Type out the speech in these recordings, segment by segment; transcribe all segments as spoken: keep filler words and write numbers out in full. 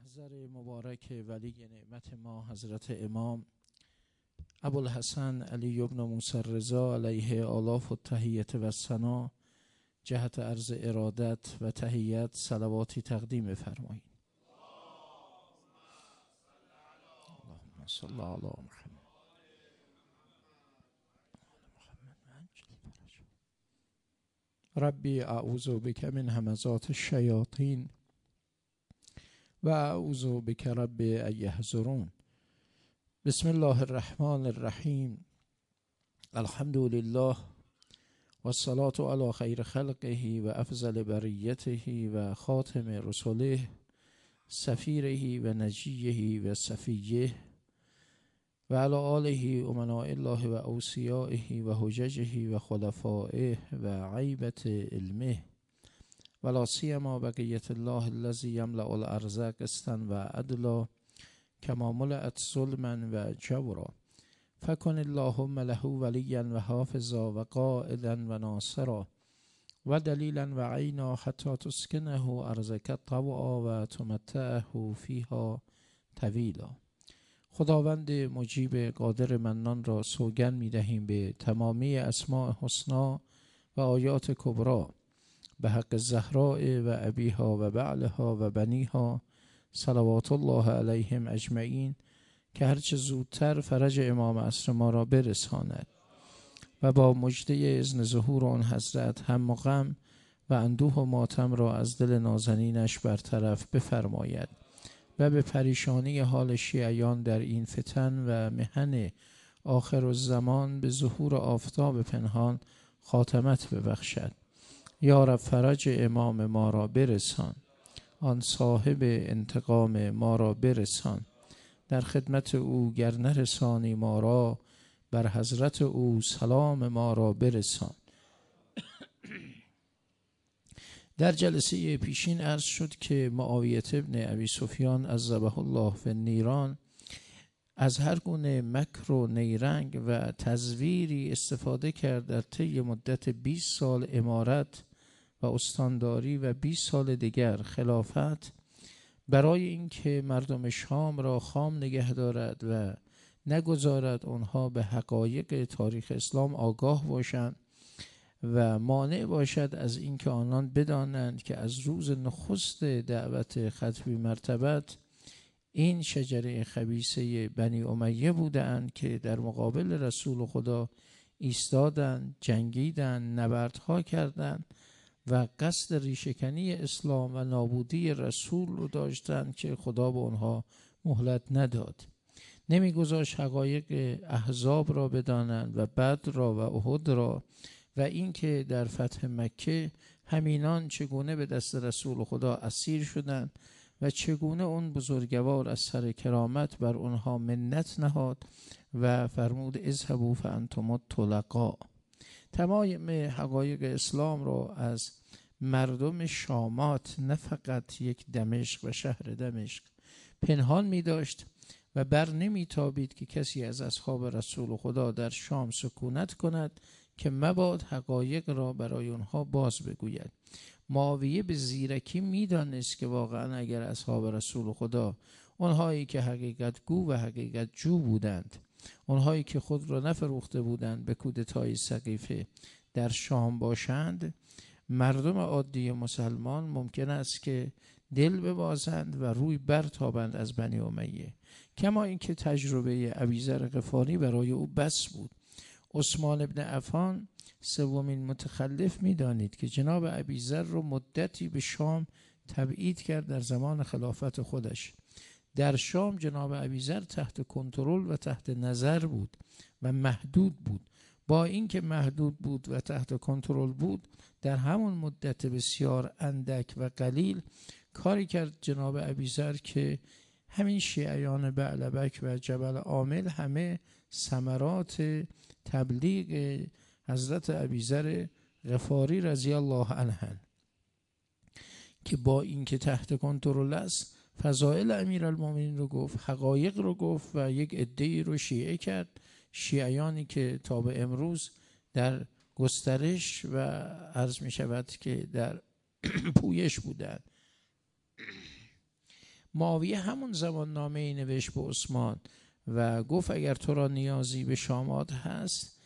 محضر مبارک ولی نعمت ما حضرت امام ابوالحسن علی بن موسی الرضا علیه آلاف التحیت و الثنا جهت عرض ارادت و تحیت صلواتی تقدیم فرمایید. اللهم صل علی محمد. ربی اعوذ بک من همزات الشیاطین و اعوذ بک رب ان یحضرون. بسم الله الرحمن الرحیم. الحمد لله و الصلاة علی خیر خلقه و افضل بریته و خاتم رسله سفیره و نجیه و صفیه و علی آله امناء الله و اوصیائه و حججه و خلفائه و عیبت علمه و لا سیما بقیت الله الذی یملأ الارض قسطا و عدلا کما ملأت ظلما و جورا فکن اللهم له ولیا و حافظا و قائدا و ناصرا و دلیلا و عینا حتی تسکنه ارضک طوعا و تمتعه فیها طویلا. خداوند مجیب قادر منان را سوگند می دهیم به تمامی اسماء حسنا و آیات کبرا به حق زهراء و ابیها و بعلها و بنیها صلوات الله علیهم اجمعین که هرچه زودتر فرج امام عصر ما را برساند و با مژده اذن ظهور آن حضرت هم و غم و اندوه و ماتم را از دل نازنینش برطرف بفرماید و به پریشانی حال شیعیان در این فتن و محن آخر الزمان به ظهور آفتاب پنهان خاتمت ببخشد. یا رب فرج امام ما را برسان، آن صاحب انتقام ما را برسان. در خدمت او گر نرسانی ما را، بر حضرت او سلام ما را برسان. در جلسه پیشین عرض شد که معاویه ابن ابی سفیان عذبه الله فی النیران از هر گونه مکر و نیرنگ و تزویری استفاده کرد در طی مدت بیست سال امارت و استانداری و بیست سال دیگر خلافت برای اینکه مردم شام را خام نگه دارد و نگذارد آنها به حقایق تاریخ اسلام آگاه باشند و مانع باشد از اینکه آنان بدانند که از روز نخست دعوت ختمی مرتبت این شجره خبیثه بنی امیه بودند که در مقابل رسول خدا ایستادند، جنگیدند، نبردها کردند و قصد ریشه‌کنی اسلام و نابودی رسول رو داشتند که خدا به آنها مهلت نداد. نمیگذاشت حقایق احزاب را بدانند و بدر را و احد را و اینکه در فتح مکه همینان چگونه به دست رسول خدا اسیر شدند و چگونه اون بزرگوار از سر کرامت بر آنها منت نهاد و فرمود اذهبوا فانتم الطلقاء. تمام حقایق اسلام را از مردم شامات نه فقط یک دمشق و شهر دمشق پنهان می داشت و بر نمی تابید که کسی از اصحاب رسول خدا در شام سکونت کند که مباد حقایق را برای آنها باز بگوید. معاویه به زیرکی می دانست که واقعا اگر اصحاب رسول خدا، اونهایی که حقیقت گو و حقیقت جو بودند، اونهایی که خود را نفروخته بودند به کودتای سقیفه در شام باشند، مردم عادی مسلمان ممکن است که دل ببازند و روی برتابند از بنی امیه. کما اینکه تجربه ابیذر غفاری برای او بس بود. عثمان ابن عفان سومین متخلف می دانید که جناب ابیذر رو مدتی به شام تبعید کرد در زمان خلافت خودش. در شام جناب ابیذر تحت کنترل و تحت نظر بود و محدود بود. با اینکه محدود بود و تحت کنترل بود، در همون مدت بسیار اندک و قلیل کاری کرد جناب ابیذر که همین شیعیان بعلبک و جبل عامل همه ثمرات تبلیغ حضرت ابیذر غفاری رضی الله عنه که با اینکه تحت کنترل است فضائل امیرالمومنین رو گفت، حقایق رو گفت و یک عده‌ای رو شیعه کرد، شیعیانی که تا به امروز در گسترش و عرض می شود که در پویش بودند. معاویه همون زمان نامه ای نوشت به عثمان و گفت اگر تو را نیازی به شامات هست،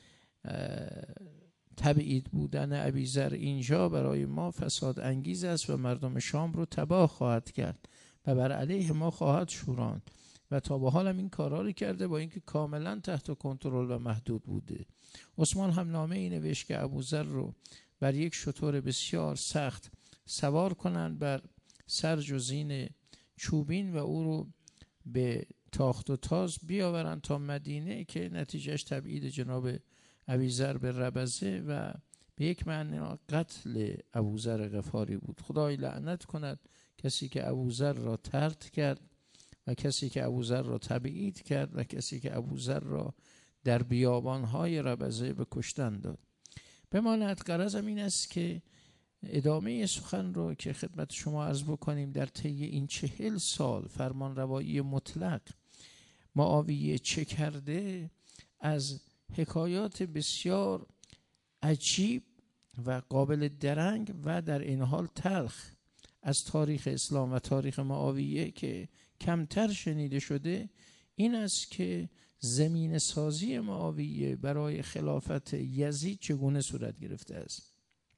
تبعید بودن ابیذر اینجا برای ما فساد انگیز است و مردم شام رو تباه خواهد کرد و بر علیه ما خواهد شوراند و تا به حال هم این کارا رو کرده با اینکه کاملا تحت کنترل و محدود بوده. عثمان هم نامه ای نوشت که ابوذر رو بر یک شتر بسیار سخت سوار کنند بر سرج و زین چوبین و او رو به تاخت و تاز بیاورند تا مدینه که نتیجهش تبعید جناب ابیذر به ربضه و به یک معنی قتل ابوذر غفاری بود. خدای لعنت کند کسی که ابوذر را طرد کرد و کسی که ابوذر را تبعید کرد و کسی که ابوذر را در بیابانهای ربضه به کشتن داد. بماند غرضم این است که ادامه سخن رو که خدمت شما عرض بکنیم در طی این چهل سال فرمان روایی مطلق معاویه چه کرده، از حکایات بسیار عجیب و قابل درنگ و در این حال تلخ از تاریخ اسلام و تاریخ معاویه که کمتر شنیده شده این است که زمین سازی معاویه برای خلافت یزید چگونه صورت گرفته است.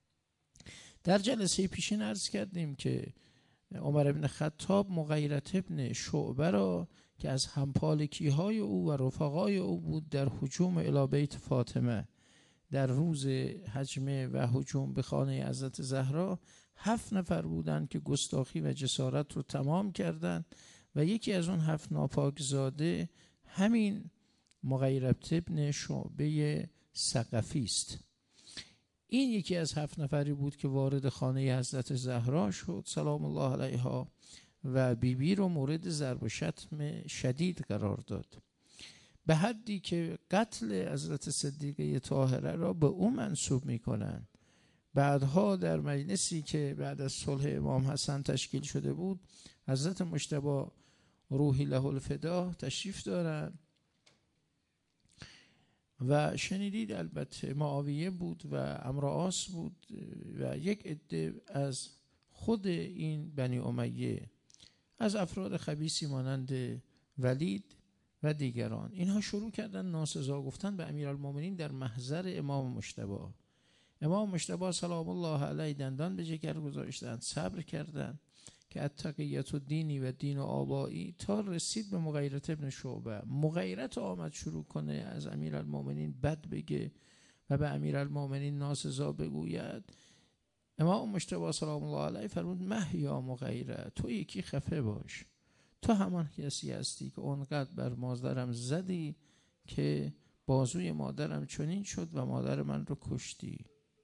در جلسه پیشین عرض کردیم که عمر بن خطاب مغیرة ابن شعبه را که از همپالکی‌های او و رفقای او بود در هجوم الی بیت فاطمه در روز هجمه و هجوم به خانه حضرت زهرا هفت نفر بودند که گستاخی و جسارت رو تمام کردند و یکی از اون هفت ناپاکزاده همین مغیرة ابن شعبه ثقفی است. این یکی از هفت نفری بود که وارد خانه حضرت زهرا شد سلام الله علیها و بیبی بی رو مورد ضرب و شتم شدید قرار داد، به حدی که قتل حضرت صدیقه طاهره را به او منسوب میکنند. بعدها در مجلسی که بعد از صلح امام حسن تشکیل شده بود حضرت مجتبی روحی له الفدا تشریف دارند و شنیدید البته معاویه بود و عمرو عاص بود و یک عده از خود این بنی امیه از افراد خبیثی مانند ولید و دیگران، اینها شروع کردن ناسزا گفتن به امیرالمومنین در محضر امام مجتبی. امام مجتبی سلام الله علیه دندان به جگر گذاشتند، صبر کردند که اتقیت و دینی و دین و آبایی تا رسید به مغیرة ابن شعبه. مغیرة آمد شروع کنه از امیرالمومنین بد بگه و به امیرالمومنین ناسزا بگوید. امام مجتبی سلام الله علیه فرمود مه یا مغیرة، تو یکی خفه باش، تو همان کسی هستی که اونقدر بر مادرم زدی که بازوی مادرم چنین شد و مادر من رو کشتی.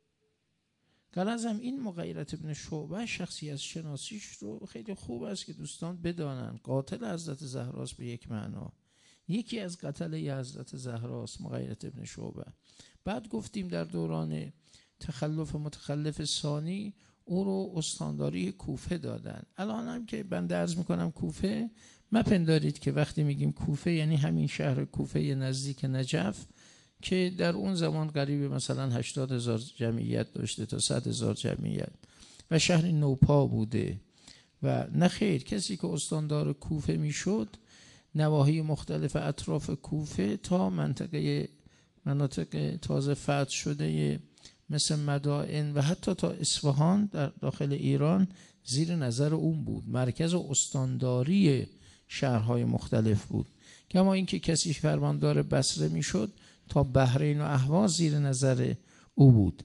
غرضم این مغیرة ابن شعبه شخصیت شناسیش رو خیلی خوب است که دوستان بدانن. قاتل حضرت زهراست به یک معنا، یکی از قتله حضرت زهراست مغیرة ابن شعبه. بعد گفتیم در دوران تخلف متخلف ثانی او رو استانداری کوفه دادن. الان هم که بنده عرض میکنم کوفه، مپندارید که وقتی میگیم کوفه یعنی همین شهر کوفه نزدیک نجف که در اون زمان قریب مثلا هشتاد هزار جمعیت داشته تا صد هزار جمعیت و شهر نوپا بوده و نه خیر. کسی که استاندار کوفه میشد نواحی مختلف اطراف کوفه تا منطقه مناطق تازه فتح شده مثل مدائن و حتی تا اصفهان در داخل ایران زیر نظر اون بود، مرکز استانداری شهرهای مختلف بود. کما اینکه کسی فرماندار بصره میشد تا بحرین و اهواز زیر نظر او بود.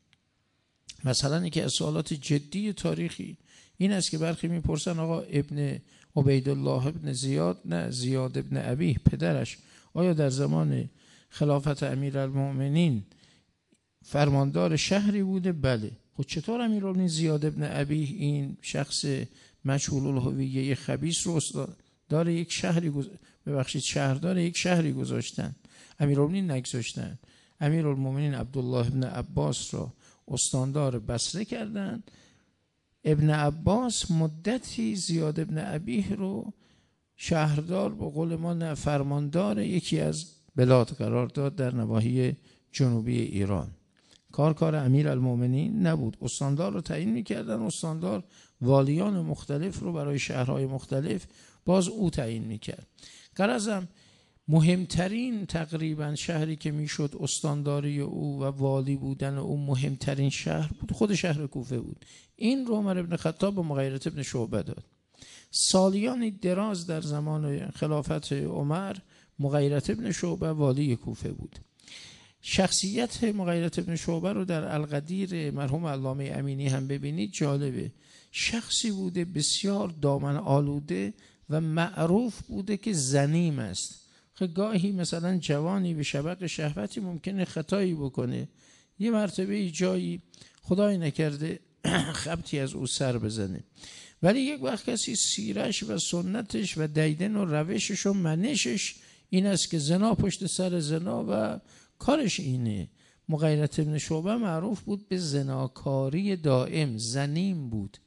مثلا یکی از سوالات جدی تاریخی این است که برخی میپرسن آقا ابن عبیدالله ابن زیاد، نه زیاد ابن ابیه پدرش، آیا در زمان خلافت امیرالمومنین فرماندار شهری بوده؟ بله. خب چطور امیرالمومنین زیاد ابن ابیه این شخص مجهول الهویه خبیث رو داره یک شهری گز... ببخشید شهردار یک شهری گذاشتن؟ امیرالمومنین نگذاشتن. امیرالمومنین عبدالله ابن عباس را استاندار بصره کردن. ابن عباس مدتی زیاد ابن ابیه رو شهردار به قول ما فرماندار یکی از بلاد قرار داد در نواحی جنوبی ایران. کار کار امیر المومنین نبود. استاندار رو تعیین میکردن، استاندار والیان مختلف رو برای شهرهای مختلف باز او تعیین میکرد. غرضم مهمترین تقریبا شهری که میشد استانداری او و والی بودن او مهمترین شهر بود خود شهر کوفه بود. این رو عمر بن خطاب به مغیرة بن شعبه داد. سالیانی دراز در زمان خلافت عمر مغیرة بن شعبه والی کوفه بود. شخصیت مغیرة بن شعبه رو در القدیر مرحوم علامه امینی هم ببینید جالبه. شخصی بوده بسیار دامن آلوده و معروف بوده که زنیم است. گاهی مثلا جوانی به شبق شهوتی ممکنه خطایی بکنه، یه مرتبه جایی خدای نکرده خبطی از او سر بزنه، ولی یک وقت کسی سیرش و سنتش و دیدن و روشش و منشش این است که زنا پشت سر زنا و کارش اینه. مغیرة بن شعبه معروف بود به زناکاری دائم، زنیم بود،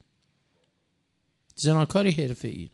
زناکاری حرفه‌ای.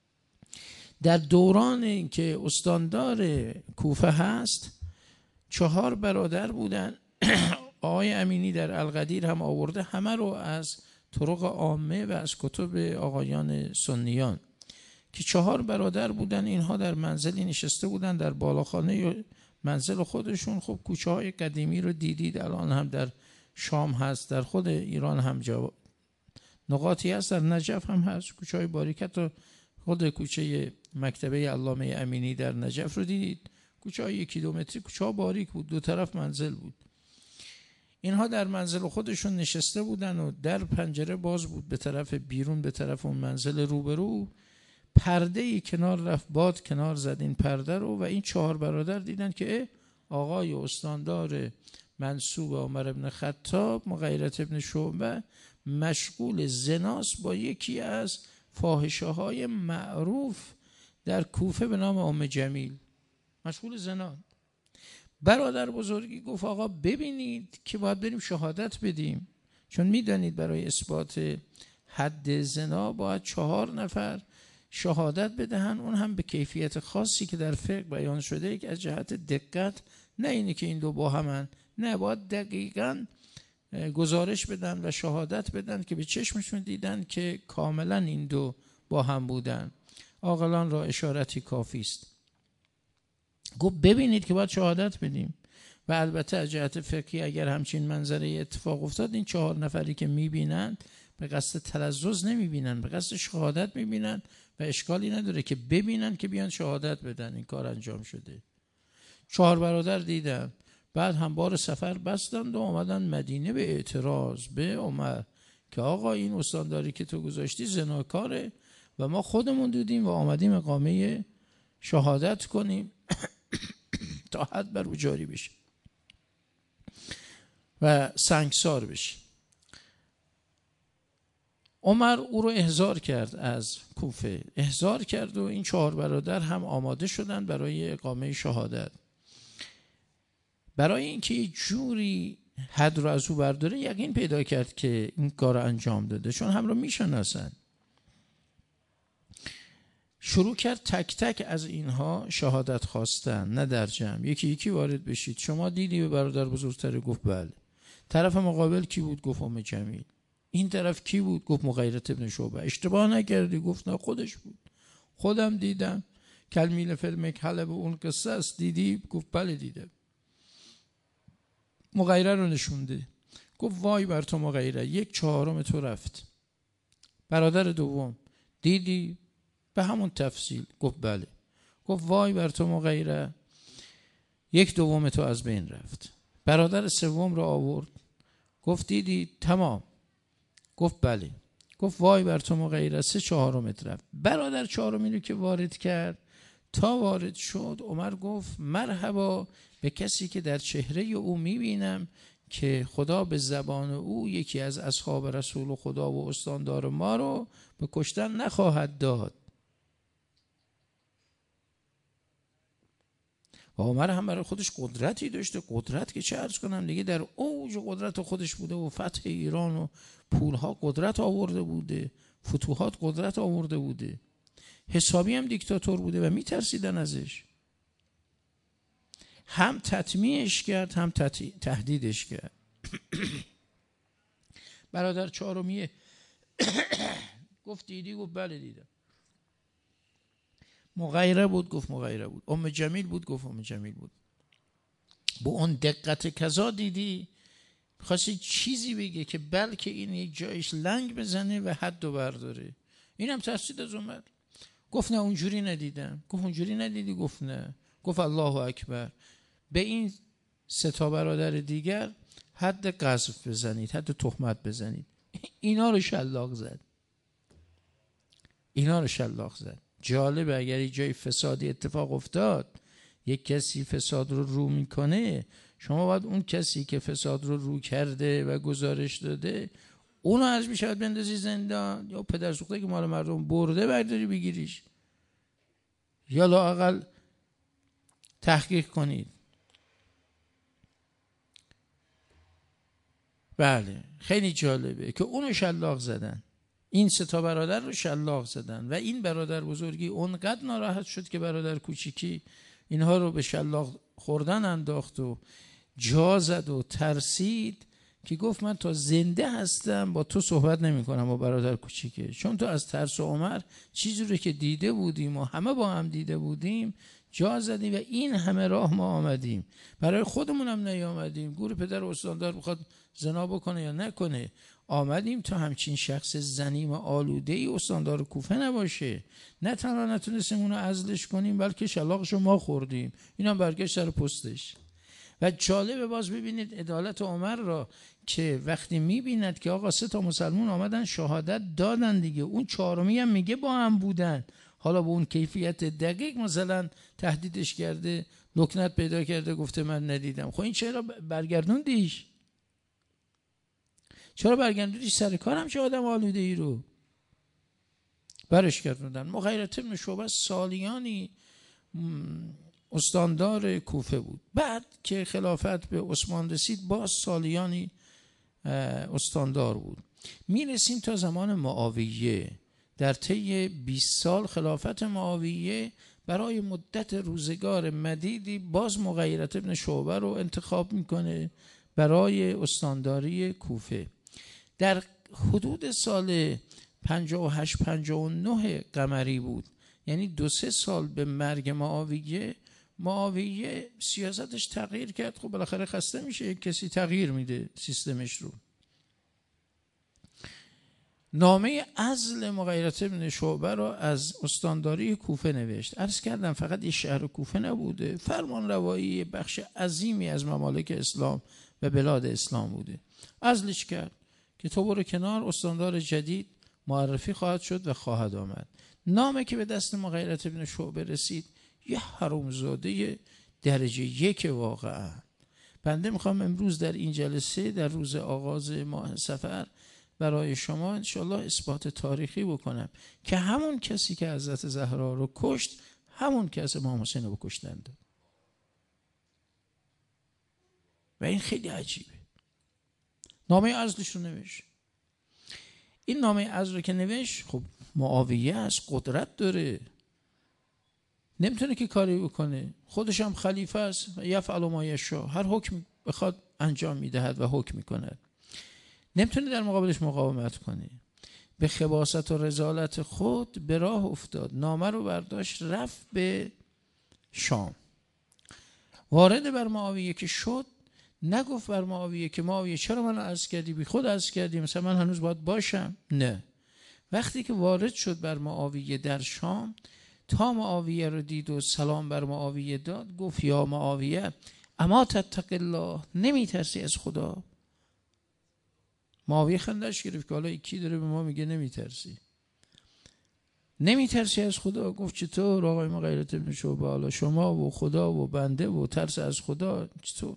در دوران که استاندار کوفه هست چهار برادر بودن. آقای امینی در القدیر هم آورده، همه رو از طرق عامه و از کتب آقایان سنیان، که چهار برادر بودن. اینها در منزلی نشسته بودن در بالاخانه منزل خودشون. خب کوچه های قدیمی رو دیدید، الان هم در شام هست، در خود ایران هم جا... نقاطی هست، در نجف هم هست کوچه های باریکت رو. خود کوچه مکتبه علامه امینی در نجف رو دیدید، کوچه های یک کیلومتری، کوچه ها باریک بود، دو طرف منزل بود. اینها در منزل خودشون نشسته بودن و در پنجره باز بود به طرف بیرون، به طرف اون منزل روبرو. پرده ای کنار رفت، باد کنار زد این پرده رو و این چهار برادر دیدن که آقای استاندار منسوب عمر بن خطاب مغیرة بن شعبه مشغول زناست با یکی از فاحشه های معروف در کوفه به نام ام جمیل، مشغول زنا. برادر بزرگی گفت آقا ببینید که باید بریم شهادت بدیم، چون میدانید برای اثبات حد زنا باید چهار نفر شهادت بدهن، اون هم به کیفیت خاصی که در فقه بیان شده، که از جهت دقت، نه اینه که این دو با همن، نه، باید دقیقاً گزارش بدن و شهادت بدن که به چشمشون دیدن که کاملا این دو با هم بودن. عاقلان را اشارتی کافی است. گفت ببینید که باید شهادت بدیم. و البته از جهت فقهی اگر همچین منظره اتفاق افتاد، این چهار نفری که میبینند به قصد تلذذ نمیبینن، به قصد شهادت میبینن و اشکالی نداره که ببینن که بیان شهادت بدن. این کار انجام شده. چهار برادر دیدن، بعد هم بار سفر بستند و آمدن مدینه به اعتراض به عمر که آقا این استانداری که تو گذاشتی زناکاره و ما خودمون دیدیم و آمدیم اقامه شهادت کنیم تا حد بر او جاری بشه و سنگسار بشه. عمر او رو احضار کرد، از کوفه احضار کرد و این چهار برادر هم آماده شدند برای اقامه شهادت. برای اینکه یه جوری حد رو از او برداره، یقین پیدا کرد که این کار رو انجام داده، چون هم رو میشناسن. شروع کرد تک تک از اینها شهادت خواستن، نه در جمع، یکی یکی وارد بشید. شما دیدی به برادر بزرگتر؟ گفت بله. طرف مقابل کی بود؟ گفت ام جمیل. این طرف کی بود؟ گفت مغیرة بن شعبه. اشتباه نکردی؟ گفت نه خودش بود، خودم دیدم. کلمیل فیلم کله به اون قصه است، دیدی؟ گفت بله دیدم. مغیره رو نشونده. گفت وای بر تو مغیره، یک چهارم تو رفت. برادر دوم دیدی؟ به همون تفصیل. گفت بله. گفت وای بر تو مغیره، یک دوم تو از بین رفت. برادر سوم رو آورد، گفت دیدی؟ تمام. گفت بله. گفت وای بر تو مغیره، سه چهارمت رفت. برادر چهارمی رو که وارد کرد، تا وارد شد عمر گفت مرحبا به کسی که در چهره او میبینم که خدا به زبان او یکی از اصحاب رسول خدا و استاندار ما رو به کشتن نخواهد داد. و عمر هم برای خودش قدرتی داشته، قدرت که چه عرض کنم دیگه، در اوج قدرت خودش بوده و فتح ایران و پولها قدرت آورده بوده، فتوحات قدرت آورده بوده، حسابی هم دیکتاتور بوده و میترسیدن ازش. هم تطمیعش کرد هم تهدیدش کرد. برادر چهارمیه گفت دیدی؟ گفت بله دیدم. مغیره بود؟ گفت مغیره بود. ام جمیل بود؟ گفت ام جمیل بود. با اون دقت کذا دیدی؟ خواستی چیزی بگه که بلکه این یک جایش لنگ بزنه و حد و برداره. اینم ترسید از عمر. گفت نه اونجوری ندیدم. گفت اونجوری ندیدی؟ گفت نه. گفت الله اکبر. به این سه تا برادر دیگر حد قذف بزنید، حد تهمت بزنید. اینا رو شلاق زد. اینا رو شلاق زد. جالبه اگر یه جای فسادی اتفاق افتاد، یک کسی فساد رو رو میکنه، شما باید اون کسی که فساد رو رو کرده و گزارش داده اونو از میشود بندازی زندان، یا پدر سوخته که مال مردم برده برداری بگیریش، یا لااقل تحقیق کنید. بله خیلی جالبه که اونو شلاق زدن، این سه تا برادر رو شلاق زدن و این برادر بزرگی اونقدر ناراحت شد که برادر کوچیکی اینها رو به شلاق خوردن انداخت و جا زد و ترسید که گفت من تا زنده هستم با تو صحبت نمی کنم با برادر کوچیکه، چون تو از ترس عمر چیزی رو که دیده بودیم و همه با هم دیده بودیم جا زدیم و این همه راه ما آمدیم، برای خودمون هم نیامدیم گور پدر استاندار بخواد زنا بکنه یا نکنه، آمدیم تا همچین شخص زنیم آلوده ای استاندار کوفه نباشه. نه تنها نتونستیم اونو عزلش کنیم بلکه شلاقشو ما خوردیم، اینم برگشت سر پستش. و جالبه باز ببینید عدالت عمر را که وقتی میبیند که آقا سه تا مسلمون آمدن شهادت دادن دیگه، اون چهارمی هم میگه با هم بودن، حالا به اون کیفیت دقیق مثلا تهدیدش کرده، لکنت پیدا کرده گفته من ندیدم. خب این چرا برگردوندیش؟ چرا برگردوندیش سر کارم چه آدم آلوده ای رو برش گردوندن. مغیره بن شعبه سالیانی استاندار کوفه بود، بعد که خلافت به عثمان رسید باز سالیانی استاندار بود. میرسیم تا زمان معاویه. در طی بیست سال خلافت معاویه برای مدت روزگار مدیدی باز مغیره بن شعبه رو انتخاب میکنه برای استانداری کوفه. در حدود سال پنجاه و هشت پنجاه و نه قمری بود، یعنی دو سه سال به مرگ معاویه، معاویه سیاستش تغییر کرد. خب بالاخره خسته میشه، یک کسی تغییر میده سیستمش رو. نامه عزل مغیره بن شعبه را از استانداری کوفه نوشت. عرض کردم فقط این شهر کوفه نبوده، فرمان روایی بخش عظیمی از ممالک اسلام و بلاد اسلام بوده. عزلش کرد که تو برو کنار، استاندار جدید معرفی خواهد شد و خواهد آمد. نامه که به دست مغیره بن شعبه رسید، یه حرومزاده درجه یک واقعا. بنده میخوام امروز در این جلسه در روز آغاز ماه صفر برای شما انشالله اثبات تاریخی بکنم که همون کسی که حضرت زهرا رو کشت همون کس امام حسین رو کشتند. و این خیلی عجیبه. نامه عزلش رو نوشت. این نامه عزل رو که نوشت، خب معاویه است، قدرت داره، نمیتونه که کاری بکنه، خودش هم خلیفه است و یفعل ما یشاء، هر حکم بخواد انجام میدهد و حکم میکند، نمیتونه در مقابلش مقاومت کنه. به خباثت و رذالت خود به راه افتاد، نامه رو برداشت رفت به شام. وارد بر معاویه که شد، نگفت بر معاویه که معاویه چرا من عرض کردی، بی خود عرض کردی، مثلا من هنوز باید باشم. نه، وقتی که وارد شد بر معاویه در شام، تا معاویه رو دید و سلام بر معاویه داد، گفت یا معاویه اما تتق الله، نمی ترسی از خدا؟ معاویه خندش گرفت که حالا کی داره به ما میگه نمی ترسی؟ نمی ترسی از خدا؟ گفت چطور آقای مغیره بن شعبه، حالا شما و خدا و بنده و ترس از خدا چطور؟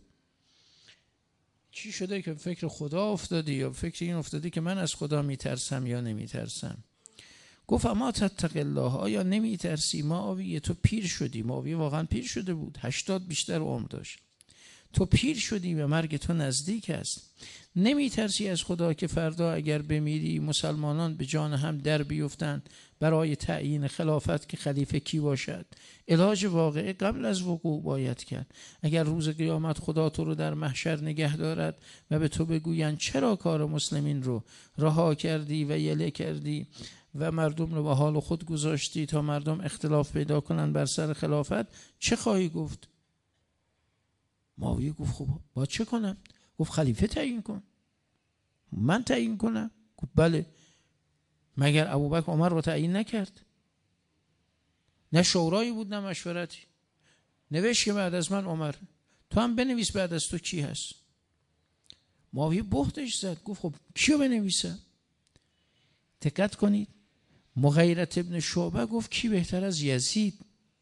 چی شده که فکر خدا افتادی یا فکر این افتادی که من از خدا میترسم یا نمیترسم؟ گفت اما تتق الله، آیا نمیترسی؟ معاویه تو پیر شدی. معاویه واقعا پیر شده بود، هشتاد بیشتر عمر داشت. تو پیر شدی و مرگ تو نزدیک است. نمیترسی از خدا که فردا اگر بمیری مسلمانان به جان هم در بیفتند، برای تعیین خلافت که خلیفه کی باشد. علاج واقعه قبل از وقوع باید کرد. اگر روز قیامت خدا تو رو در محشر نگه دارد و به تو بگویند چرا کار مسلمین رو رها کردی و یله کردی و مردم رو به حال خود گذاشتی تا مردم اختلاف پیدا کنن بر سر خلافت، چه خواهی گفت؟ معاویه گفت خب با چه کنم؟ گفت خلیفه تعیین کن. من تعیین کنم؟ گفت بله. مگر ابوبکر عمر رو تعیین نکرد؟ نه شورایی بود نه مشورتی. نوشت که بعد از من عمر، تو هم بنویس بعد از تو کی هست. معاویه بهتش زد، گفت خب کیو بنویسم؟ دقت کنید، مغیرة ابن شعبه گفت کی بهتر از یزید؟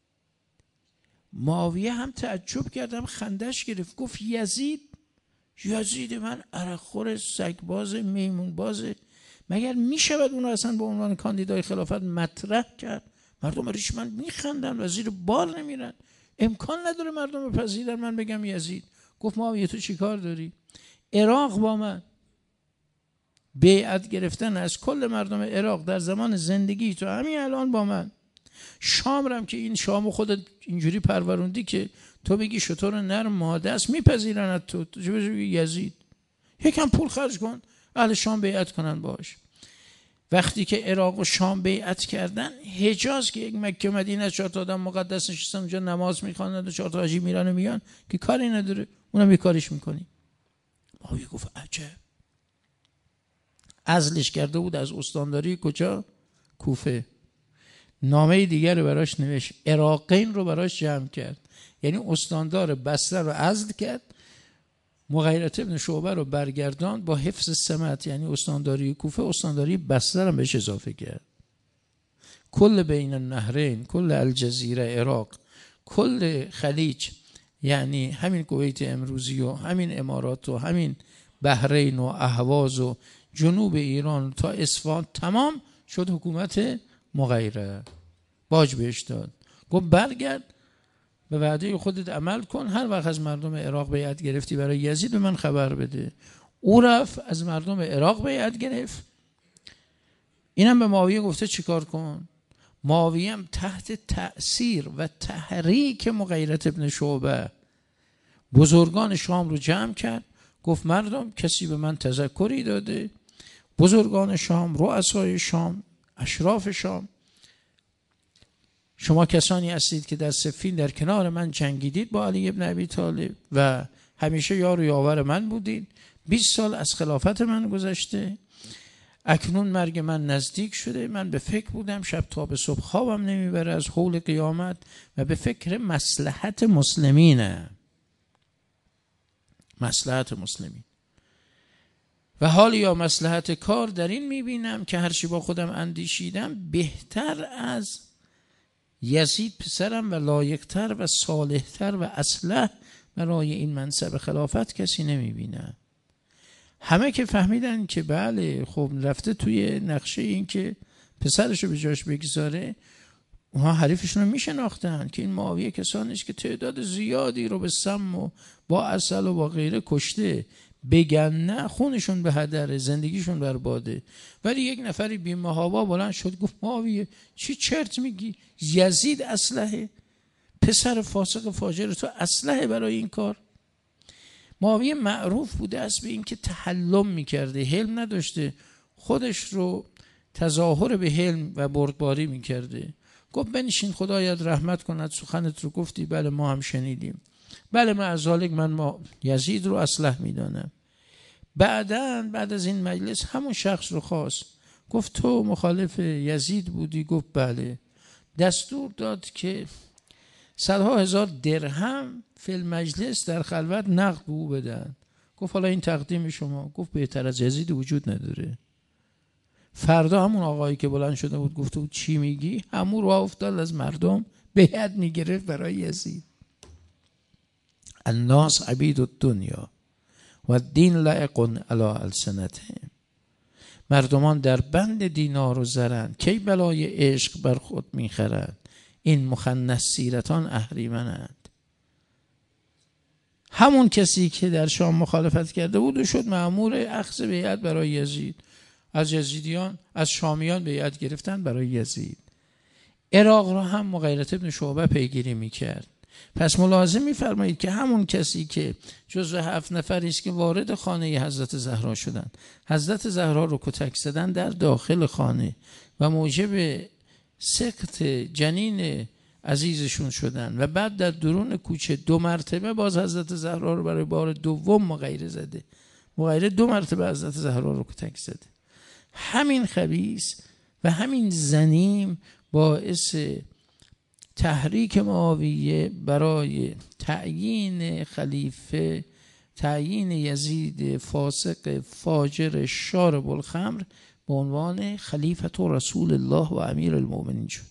معاویه هم تعجب کرد، هم خندش گرفت، گفت یزید؟ یزید من عرقخور، سگباز، میمون بازه، مگر میشود اون رو اصلا به عنوان کاندیدای خلافت مطرح کرد؟ مردم ریش من میخندن و زیر بار نمیرن، امکان نداره مردم بپذیرن من بگم یزید. گفت معاویه تو چی کار داری؟ عراق با من بیعت گرفتن از کل مردم عراق در زمان زندگی تو همین الان با من. شام رم که این شام خودت اینجوری پروروندی که تو بگی شطور نرم ماده است، میپذیرن از تو. تو چه بگی یزید؟ یکم پول خرج کن اهل شام بیعت کنن باش. وقتی که عراق و شام بیعت کردن، حجاز که یک مکه مدینه چهار تا آدم مقدس نشستن اونجا نماز میخوانند و چهار تا حاجی میرن و میان که کاری نداره، اونم یه کاریش میکنی. معاویه گفت عجب. عزلش کرده بود از استانداری کجا؟ کوفه. نامه دیگر رو براش نوشت، عراقین رو براش جمع کرد، یعنی استاندار بصره رو عزل کرد، مغیرة ابن شعبه رو برگردان با حفظ سمت، یعنی استانداری کوفه، استانداری بصره رو بهش اضافه کرد. کل بین النهرین، کل الجزیره عراق، کل خلیج، یعنی همین کویت امروزی و همین امارات و همین بحرین و اهواز و جنوب ایران تا اصفهان تمام شد حکومت مغیره. باج بهش داد، گفت برگرد به وعده خودت عمل کن، هر وقت از مردم عراق بیعت گرفتی برای یزید به من خبر بده. او رفت از مردم عراق بیعت گرفت. اینم به معاویه گفته چیکار کن. معاویه هم تحت تأثیر و تحریک مغیرة ابن شعبه بزرگان شام رو جمع کرد، گفت مردم کسی به من تذکری داده، بزرگان شام، رؤسای شام، اشراف شام، شما کسانی هستید که در صفین در کنار من جنگیدید با علی ابن ابی طالب و همیشه یار و یاور من بودید. بیست سال از خلافت من گذشته، اکنون مرگ من نزدیک شده. من به فکر بودم شب تا به صبح خوابم نمیبره از حول قیامت و به فکر مصلحت مسلمینه، مصلحت مسلمین. و حال یا مصلحت کار در این میبینم که هرچی با خودم اندیشیدم بهتر از یزید پسرم و لایقتر و صالحتر و اصلح برای این منصب خلافت کسی نمیبینم. همه که فهمیدن که بله خب رفته توی نقشه این که پسرشو به جاش بگذاره، اونها حریفشون رو میشناختن که این معاویه کسانیست که تعداد زیادی رو به سم و با عسل و با غیره کشته، بگن نه خونشون به هدره، زندگیشون برباده. ولی یک نفری بی محابا بلند شد گفت معاویه چی چرت میگی؟ یزید اسلحه، پسر فاسق فاجر تو اسلحه برای این کار. معاویه معروف بوده است به این که تحلم میکرده، حلم نداشته، خودش رو تظاهر به حلم و بردباری میکرده. گفت بنشین خدایت رحمت کند، سخنت رو گفتی، بله ما هم شنیدیم، بله من از ذالک من ما یزید رو اصلح میدانم. بعداً بعد از این مجلس همون شخص رو خواست، گفت تو مخالف یزید بودی؟ گفت بله. دستور داد که صدها هزار درهم فی المجلس در خلوت نقد به او بدن. گفت حالا این تقدیم شما. گفت بهتر از یزید وجود نداره. فردا همون آقایی که بلند شده بود گفته بود چی میگی، همون رو افتاد از مردم بیعت میگرفت برای یزید. الناس عبید الدنیا و الدین لائق علی السنتهم. مردمان در بند دینار و زرند، کی بلای عشق بر خود میخرند. این مخنث سیرتان اهریمنند. همون کسی که در شام مخالفت کرده بود و شد مأمور اخذ بیعت برای یزید، از یزیدیان، از شامیان بیعت گرفتن برای یزید. عراق را هم مغیرة ابن شعبه پیگیری میکرد. پس ملاحظه میفرمایید که همون کسی که جزو هفت نفری است که وارد خانه حضرت زهرا شدند، حضرت زهرا رو کتک زدن در داخل خانه و موجب سقط جنین عزیزشون شدن و بعد در درون کوچه دو مرتبه باز حضرت زهرا رو برای بار دوم مغیره زده. مغیره دو مرتبه حضرت زهرا رو کتک زده. همین خبیث و همین زنیم باعث تحریک معاویه برای تعیین خلیفه، تعیین یزید فاسق فاجر شارب الخمر به عنوان خلیفت و رسول الله و امیر المؤمنین شد.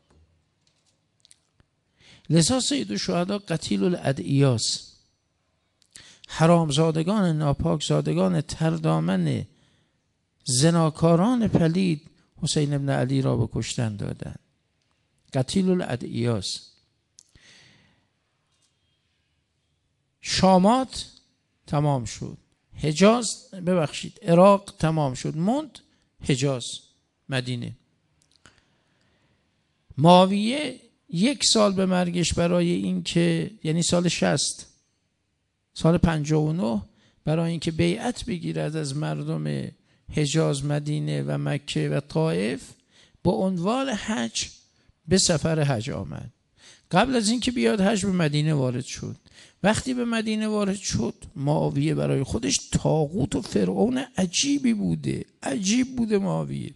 لذا سید الشهدا قتیل الادعیاس، حرامزادگان ناپاکزادگان تردامن زناکاران پلید حسین ابن علی را به کشتن دادند. قتیل الادعیاس. شامات تمام شد، حجاز ببخشید عراق تمام شد، موند حجاز مدینه. معاویه یک سال به مرگش برای این که یعنی سال شصت، سال پنجاه و نه برای این که بیعت بگیرد از مردم حجاز، مدینه و مکه و طائف، با عنوان حج به سفر حج آمد. قبل از اینکه بیاد حج به مدینه وارد شد. وقتی به مدینه وارد شد معاویه برای خودش طاغوت و فرعون عجیبی بوده، عجیب بوده معاویه.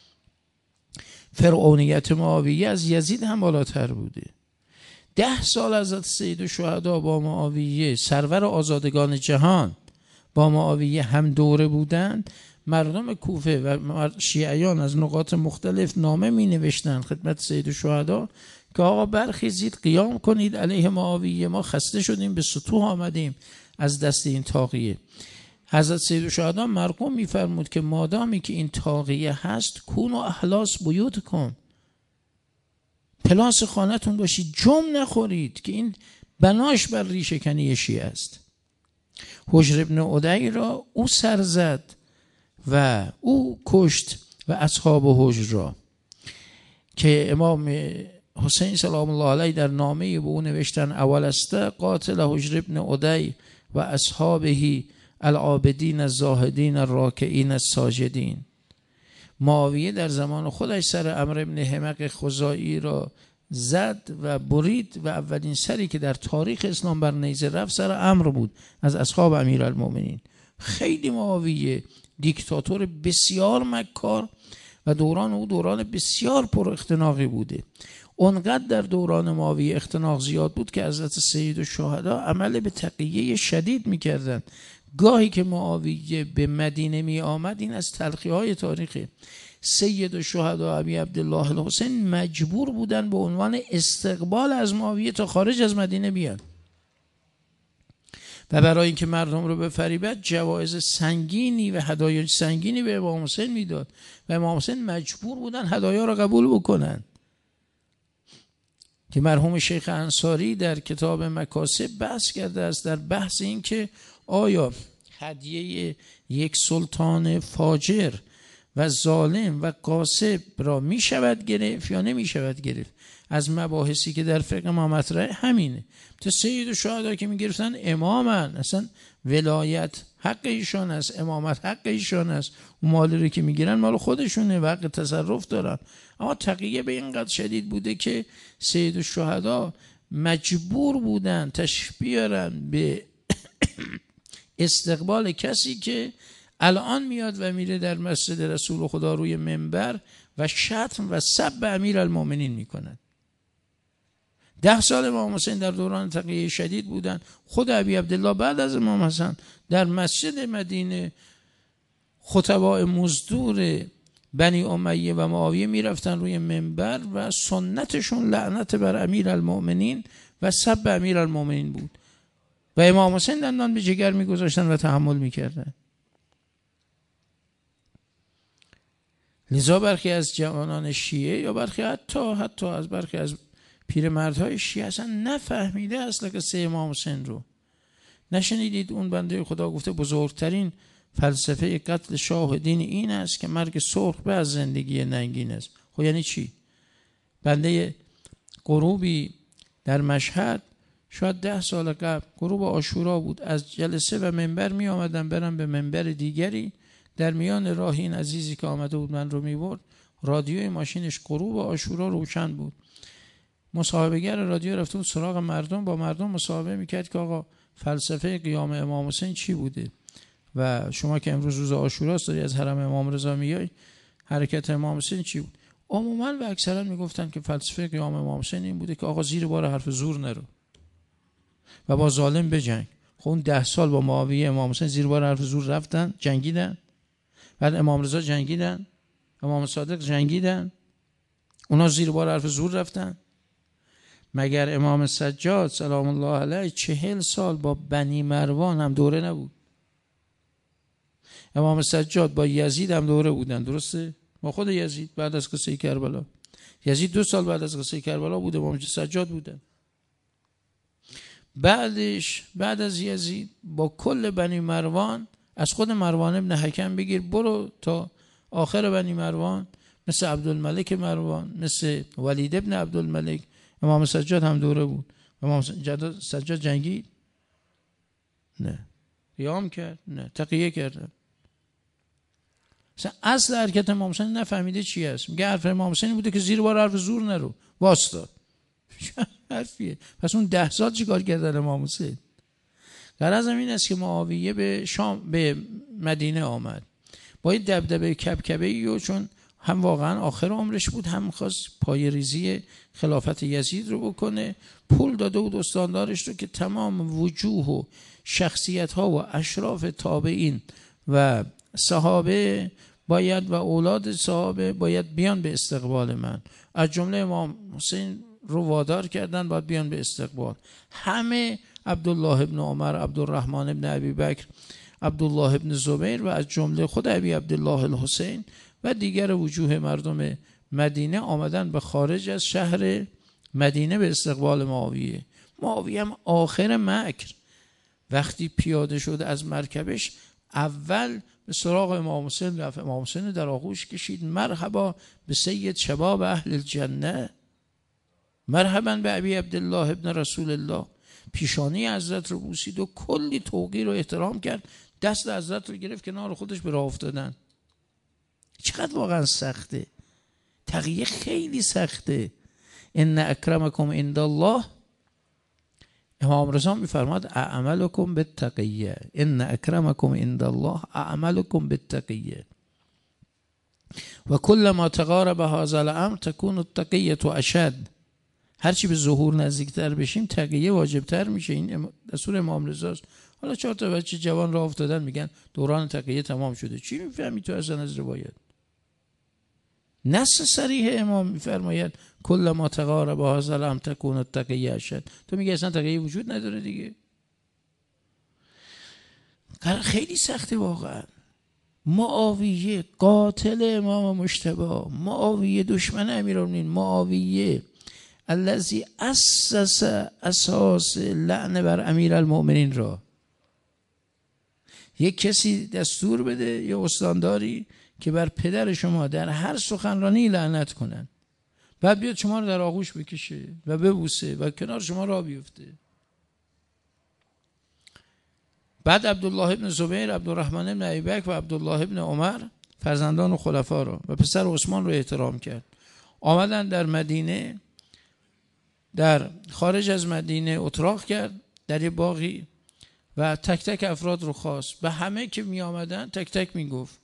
فرعونیت معاویه از یزید هم بالاتر بوده. ده سال حضرت سید الشهدا با معاویه سرور آزادگان جهان با معاویه هم دوره بودند. مردم کوفه و شیعیان از نقاط مختلف نامه می نوشتن خدمت سید الشهدا که آقا برخیزید قیام کنید علیه معاویه، ما خسته شدیم، به سطوح آمدیم از دست این طاغیه. حضرت سید الشهدا مرقوم میفرمود که مادامی که این طاغیه هست کون و احلاس بیوتکم، پلاس خانتون باشید، جم نخورید که این بناش بر ریشه کنی شیعه است. حجر ابن عدی را او سر زد و او کشت و اصحاب حجر را، که امام حسین سلام الله علیه در نامه به او نوشتن اول است قاتل حجر ابن عدی و اصحابه العابدین الزاهدین الراکعین الساجدین. معاویه در زمان خودش سر عمرو ابن حمق خزاعی را زد و برید و اولین سری که در تاریخ اسلام بر نیزه رفت سر عمرو بود از اصحاب امیرالمومنین. خیلی معاویه دیکتاتور بسیار مکار و دوران او دوران بسیار پر اختناقی بوده. اونقدر در دوران معاویه اختناق زیاد بود که حضرت سید الشهدا عمل به تقیه شدید میکردن. گاهی که معاویه به مدینه می آمد، این از تلخی های تاریخه، سید الشهدا ابی عبدالله الحسین مجبور بودن به عنوان استقبال از معاویه تا خارج از مدینه بیان و برای اینکه مردم رو بفریبد جوایز سنگینی و هدایای سنگینی به امام حسین میداد و امام حسین مجبور بودن هدایا رو قبول بکنن. که مرحوم شیخ انصاری در کتاب مکاسب بحث کرده است، در بحث این که آیا هدیه یک سلطان فاجر و ظالم و غاصب را می شود گرفت یا نمی شود گرفت. از مباحثی که در فقه ما مطرحه همینه. تا سید الشهدا که می گرفتن امامن، اصلا ولایت حق ایشان است، امامت حق ایشان است، و مالی رو که می گیرن مال خودشونه و حق تصرف دارن. اما تقیه به اینقدر شدید بوده که سید الشهدا مجبور بودن تشریف بیارن به استقبال کسی که الان میاد و میره در مسجد رسول خدا روی منبر و شتم و سب امیرالمومنین میکنن. ده سال امام حسین در دوران تقیه شدید بودن. خود ابی عبدالله بعد از امام حسن در مسجد مدینه خطباء مزدور بنی امیه و معاویه میرفتن روی منبر و سنتشون لعنت بر امیرالمومنین و سب امیرالمومنین بود و امام حسین دندان به جگر میگذاشتن و تحمل میکردن. لذا برخی از جوانان شیعه یا برخی حتی حتی از برخی از پیرمردهای شیعه اصلا نفهمیده اصلا که سه امام حسین رو نشنیدید. اون بنده خدا گفته بزرگترین فلسفه قتل شاهدین این است که مرگ سرخ به از زندگی ننگین است. خب یعنی چی؟ بنده غروبی در مشهد شاید ده سال قبل غروب عاشورا بود، از جلسه و منبر می آمدم برم به منبر دیگری، در میان راه این عزیزی که آمده بود من رو می برد، رادیوی ماشینش غروب عاشورا روشن بود. مصاحبه‌گر رادیو رفته بود سراغ مردم، با مردم مصاحبه میکرد که آقا فلسفه قیام امام حسین چی بوده و شما که امروز روز عاشوراست داری از حرم امام رضا میای، حرکت امام حسین چی بود؟ عموما و اکثرا میگفتن که فلسفه قیام امام حسین این بوده که آقا زیر بار حرف زور نرو و با ظالم بجنگ. خب اون ده سال با معاویه امام حسین زیر بار حرف زور رفتن جنگیدن، بعد امام رضا جنگیدن، امام صادق جنگیدن، اونا زیر بار حرف زور رفتن. مگر امام سجاد سلام الله علیه چهل سال با بنی مروان هم دوره نبود؟ امام سجاد با یزید هم دوره بودن، درسته؟ با خود یزید بعد از قصه کربلا. یزید دو سال بعد از قصه کربلا بود، امام سجاد بودن. بعدش بعد از یزید با کل بنی مروان، از خود مروان ابن حکم بگیر برو تا آخر بنی مروان، مثل عبدالملک مروان، مثل ولید ابن عبدالملک، امام سجاد هم دوره بود. امام سجاد جنگید؟ نه. قیام کرد؟ نه. تقیه کردن. اصل حرکت امام حسین نفهمیده چی است. میگه حرف امام حسین بوده که زیر بار حرف زور نرو، واسطا. حرفیه. پس اون ده سال چی کار کردن امام حسین؟ غرضم این است که معاویه به شام به مدینه آمد با این دبدبه کبکبه‌ای و چون هم واقعا آخر عمرش بود، هم خواست پای ریزی خلافت یزید رو بکنه، پول داده بود استاندارش رو که تمام وجوه و شخصیت ها و اشراف تابعین و صحابه باید و اولاد صحابه باید بیان به استقبال من، از جمله امام حسین رو وادار کردن باید بیان به استقبال. همه عبدالله ابن عمر، عبدالرحمن ابن ابی بکر، عبدالله ابن زبیر و از جمله خود ابی عبدالله الحسین و دیگر وجوه مردم مدینه آمدن به خارج از شهر مدینه به استقبال معاویه. معاویه هم آخر مکر وقتی پیاده شد از مرکبش، اول به سراغ امام حسین رفت، امام حسین در آغوش کشید، مرحبا به سید شباب اهل الجنه، مرحبا به ابی عبدالله ابن رسول الله. پیشانی حضرت رو بوسید و کلی توقیر و احترام کرد، دست حضرت رو گرفت کنار خودش به راه افتادن. چقدر واقعا سخته، تقیه خیلی سخته. ان اکرمکم عند الله، امام رضا میفرماد اعملکم بالتقیه، ان اکرمکم عند الله اعملکم بالتقیه و کل ما تقارب هذا الامر تكون التقیه اشد. هرچی به ظهور نزدیکتر بشیم تقیه واجبتر میشه. این دستور امام رضاست. حالا چهار تا بچه جوان راه افتادن میگن دوران تقیه تمام شده. چی میفهمی تو اصلا از روایت؟ نص صریح امام میفرماید کل ما تقارب هذا الامر تكون التقیه اشد. تو میگه اصلا تقیه وجود نداره دیگه. خیلی سخته واقعا. معاویه قاتل امام مجتبی، معاویه دشمن امیرالمومنین، معاویه الذی اسس اساس لعنه بر امیرالمومنین را، یک کسی دستور بده یا استانداری که بر پدر شما در هر سخنرانی لعنت کنن، بعد بیاد شما رو در آغوش بکشه و ببوسه و کنار شما را بیفته. بعد عبدالله ابن زبیر، عبدالرحمن ابن ابی بکر و عبدالله ابن عمر فرزندان و خلفا رو و پسر عثمان رو احترام کرد. آمدن در مدینه، در خارج از مدینه اتراق کرد در یه باغی و تک تک افراد رو خواست. به همه که می آمدن تک تک می گفت.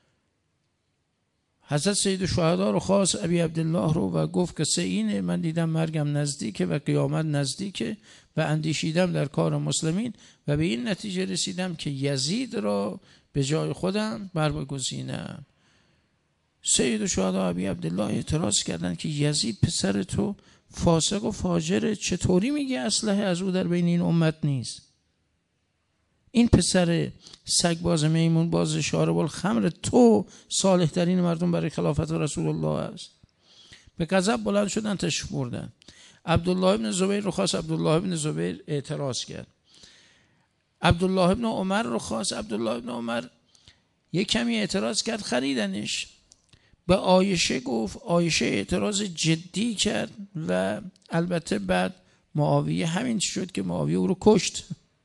حضرت سید الشهدا رو خواست، ابی عبدالله رو، و گفت که سه اینه، من دیدم مرگم نزدیکه و قیامت نزدیکه و اندیشیدم در کار مسلمین و به این نتیجه رسیدم که یزید را به جای خودم برگزینم. سید الشهدا ابی عبدالله اعتراض کردن که یزید پسر تو فاسق و فاجره، چطوری میگه اسلحه از او در بین این امت نیست؟ این پسر سگباز میمون باز شارب الخمر تو صالح ترین مردم برای خلافت رسول الله است. به غضب بلند شدن تشریف بردن. عبدالله ابن زبیر رو خواست، عبدالله ابن زبیر اعتراض کرد. عبدالله ابن عمر رو خواست، عبدالله ابن عمر یک کمی اعتراض کرد، خریدنش. به عایشه گفت، عایشه اعتراض جدی کرد و البته بعد معاویه همین شد که معاویه او رو کشت.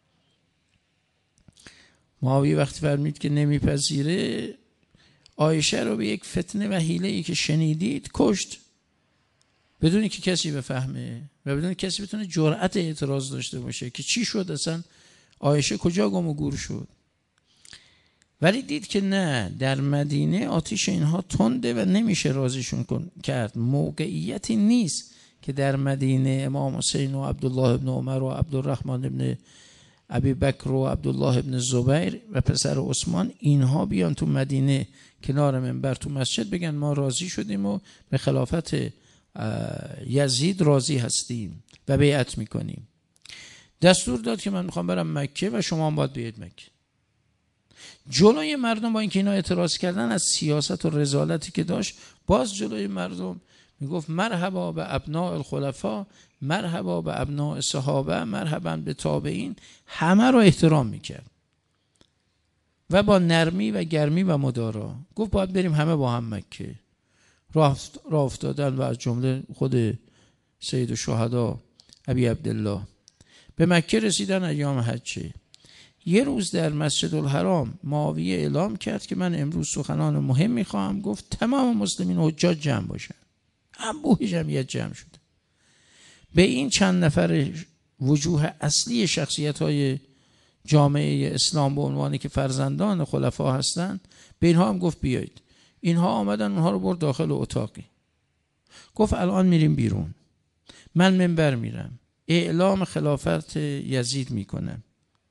معاویه وقتی فهمید که نمیپذیره عایشه رو به یک فتنه و حیله‌ای که شنیدید کشت، بدون که کسی بفهمه و بدون کسی بتونه جرأت اعتراض داشته باشه که چی شد اصلا، عایشه کجا گم و گور شد. ولی دید که نه، در مدینه آتیش اینها تنده و نمیشه راضیشون کرد، موقعیتی نیست که در مدینه امام حسین و عبدالله ابن عمر و عبدالرحمن ابن ابی بکر و عبدالله ابن زبیر و پسر عثمان اینها بیان تو مدینه کنار منبر تو مسجد بگن ما راضی شدیم و به خلافت یزید راضی هستیم و بیعت میکنیم. دستور داد که من میخوام برم مکه و شما هم باید بیاید مکه. جلوی مردم با اینکه اینا اعتراض کردن از سیاست و رذالتی که داشت، باز جلوی مردم میگفت مرحبا به ابناء الخلفاء، مرحبا به ابناء صحابه، مرحبا به تابعین، همه رو احترام میکرد و با نرمی و گرمی و مدارا گفت باید بریم همه با هم مکه. راه افتادن و از جمله خود سید الشهدا ابی عبدالله به مکه رسیدن ایام حجه. یه روز در مسجد الحرام معاویه اعلام کرد که من امروز سخنان مهم میخواهم گفت، تمام مسلمین حجاج جمع باشن. انبوه جمعیت جمع شد. به این چند نفر وجوه اصلی شخصیت های جامعه اسلام به عنوانی که فرزندان خلفا هستند، به اینها هم گفت بیایید. اینها آمدن، اونها رو برد داخل اتاقی، گفت الان میریم بیرون، من منبر میرم، اعلام خلافت یزید میکنم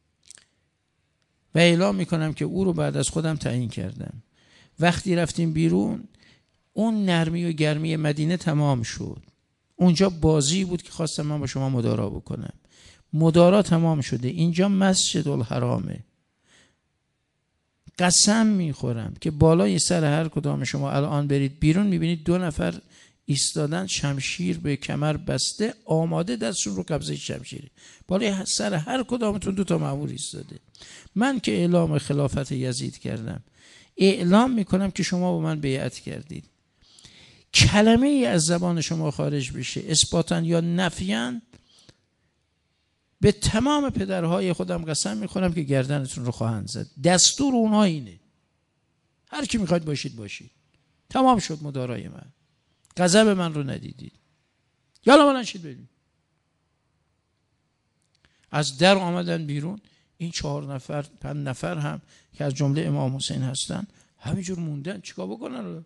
و اعلام میکنم که او رو بعد از خودم تعیین کردم. وقتی رفتیم بیرون اون نرمی و گرمی مدینه تمام شد. اونجا بازی بود که خواستم من با شما مدارا بکنم، مدارا تمام شده. اینجا مسجد الحرامه. قسم میخورم که بالای سر هر کدام شما الان برید بیرون میبینید دو نفر ایستادن، شمشیر به کمر بسته، آماده دستشون رو قبضه شمشیره. بالای سر هر کدامتون دو تا مأمور ایستاده. من که اعلام خلافت یزید کردم، اعلام میکنم که شما با من بیعت کردید. کلمه ای از زبان شما خارج بشه اثباتاً یا نفیاً، به تمام پدرهای خودم قسم میخورم که گردنتون رو خواهند زد. دستور اونها اینه، هر کی میخواید باشید باشید. تمام شد مدارای من، غضب من رو ندیدید، یالا بلند شید بریم. از در آمدن بیرون. این چهار نفر پنج نفر هم که از جمله امام حسین هستن همینجور موندن، چیکار بکنن رو؟